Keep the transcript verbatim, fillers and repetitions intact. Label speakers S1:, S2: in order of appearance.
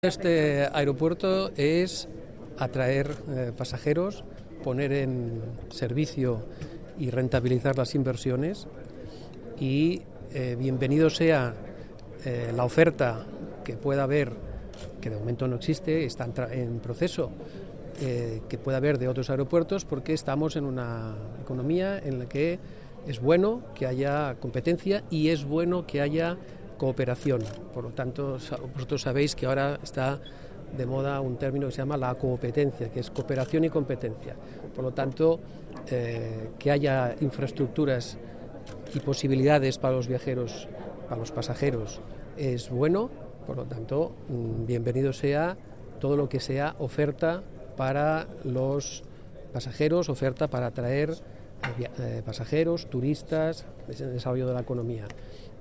S1: Este aeropuerto es atraer eh, pasajeros, poner en servicio y rentabilizar las inversiones y eh, bienvenido sea eh, la oferta que pueda haber, que de momento no existe, está en, en proceso, eh, que pueda haber de otros aeropuertos, porque estamos en una economía en la que es bueno que haya competencia y es bueno que haya cooperación. Por lo tanto, vosotros sabéis que ahora está de moda un término que se llama la competencia, que es cooperación y competencia. Por lo tanto, eh, que haya infraestructuras y posibilidades para los viajeros, para los pasajeros, es bueno. Por lo tanto, bienvenido sea todo lo que sea oferta para los pasajeros, oferta para atraer eh, pasajeros, turistas, el desarrollo de la economía.